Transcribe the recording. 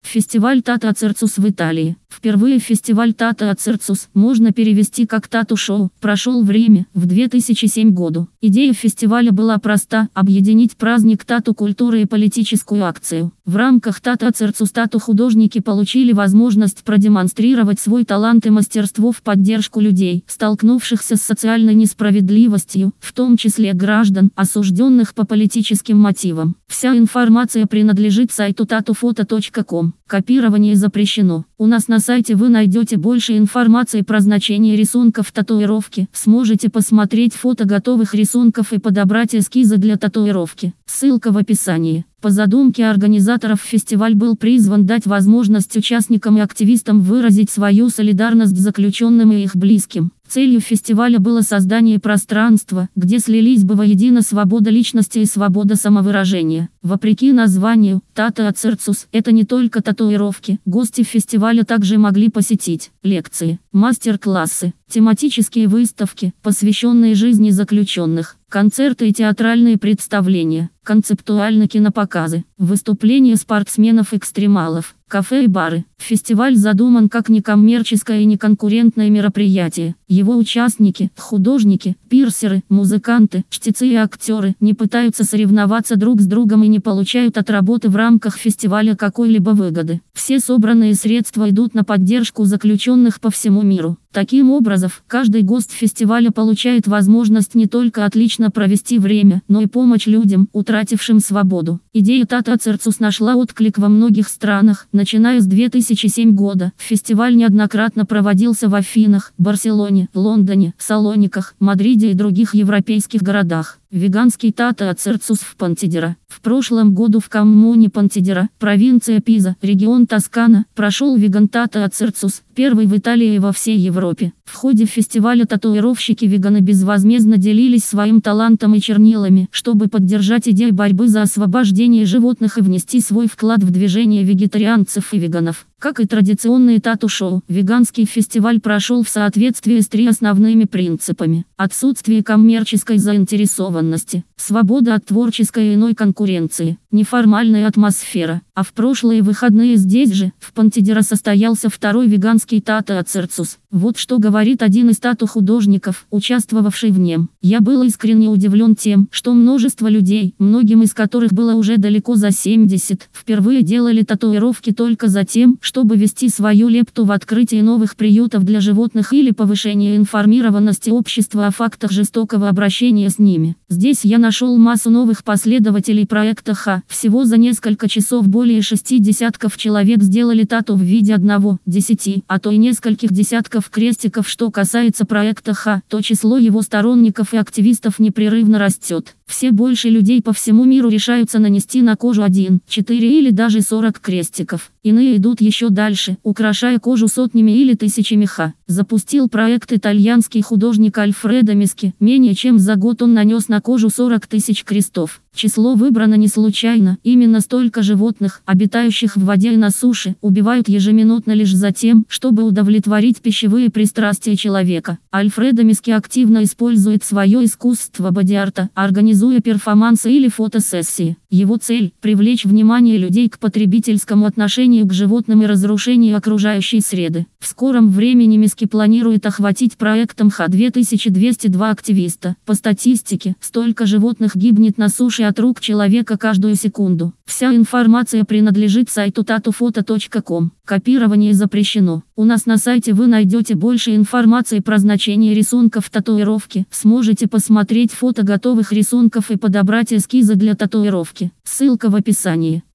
Фестиваль Тато Ацерцус в Италии. Впервые фестиваль Тато Ацерцус можно перевести как тату-шоу. Прошел в Риме в 2007 году. Идея фестиваля была проста – объединить праздник тату-культуры и политическую акцию. В рамках Тато Ацерцус тату-художники получили возможность продемонстрировать свой талант и мастерство в поддержку людей, столкнувшихся с социальной несправедливостью, в том числе граждан, осужденных по политическим мотивам. Вся информация принадлежит сайту tatufoto.com. Копирование запрещено. У нас на сайте вы найдете больше информации про значение рисунков татуировки. Сможете посмотреть фото готовых рисунков и подобрать эскизы для татуировки. Ссылка в описании. По задумке организаторов фестиваль был призван дать возможность участникам и активистам выразить свою солидарность с заключенными и их близким. Целью фестиваля было создание пространства, где слились бы воедино свобода личности и свобода самовыражения. Вопреки названию, Тато Ацерцус – это не только татуировки. Гости фестиваля также могли посетить лекции, мастер-классы, тематические выставки, посвященные жизни заключенных, концерты и театральные представления, концептуальные кинопоказы, выступления спортсменов-экстремалов, кафе и бары. Фестиваль задуман как некоммерческое и неконкурентное мероприятие. Его участники, художники, пирсеры, музыканты, чтецы и актеры не пытаются соревноваться друг с другом и не получают от работы в рамках фестиваля какой-либо выгоды. Все собранные средства идут на поддержку заключенных по всему миру. Таким образом, каждый гость фестиваля получает возможность не только отлично провести время, но и помочь людям, утратившим свободу. Идея Тато Ацерцус нашла отклик во многих странах. Начиная с 2007 года, фестиваль неоднократно проводился в Афинах, Барселоне, Лондоне, Салониках, Мадриде и других европейских городах. Веганский Тато Ацерцус в Понтидеро. В прошлом году в коммуне Понтидеро, провинция Пиза, регион Тоскана, прошел веган Тато Ацерцус, первый в Италии и во всей Европе. В ходе фестиваля татуировщики-веганы безвозмездно делились своим талантом и чернилами, чтобы поддержать идею борьбы за освобождение животных и внести свой вклад в движение вегетарианцев и веганов. Как и традиционные тату-шоу, веганский фестиваль прошел в соответствии с 3 основными принципами: отсутствие коммерческой заинтересованности, свобода от творческой и иной конкуренции, неформальная атмосфера. А в прошлые выходные здесь же, в Понтидеро, состоялся второй веганский Тато Ацерцус. Вот что говорит один из тату-художников, участвовавший в нем: «Я был искренне удивлен тем, что множество людей, многим из которых было уже далеко за 70, впервые делали татуировки только за тем, чтобы ввести свою лепту в открытие новых приютов для животных или повышение информированности общества о фактах жестокого обращения с ними. Здесь я нашел массу новых последователей проекта Ха. Всего за несколько часов более 6 десятков человек сделали тату в виде 1, 10, а то и нескольких десятков крестиков. Что касается проекта Ха, то число его сторонников и активистов непрерывно растет. Все больше людей по всему миру решаются нанести на кожу 1, 4 или даже 40 крестиков. Иные идут еще дальше, украшая кожу сотнями или тысячами ха. Запустил проект итальянский художник Альфредо Миски. Менее чем за год он нанес на кожу 40 тысяч крестов. Число выбрано не случайно. Именно столько животных, обитающих в воде и на суше, убивают ежеминутно лишь за тем, чтобы удовлетворить пищевые пристрастия человека. Альфредо Миски активно использует свое искусство боди-арта, организуя перформансы или фотосессии. Его цель – привлечь внимание людей к потребительскому отношению к животным и разрушению окружающей среды. В скором времени Миски планирует охватить проектом Ха 2202 активиста. По статистике, столько животных гибнет на суше от рук человека каждую секунду. Вся информация принадлежит сайту tatufoto.com. Копирование запрещено. У нас на сайте вы найдете больше информации про значение рисунков татуировки. Сможете посмотреть фото готовых рисунков и подобрать эскизы для татуировки. Ссылка в описании.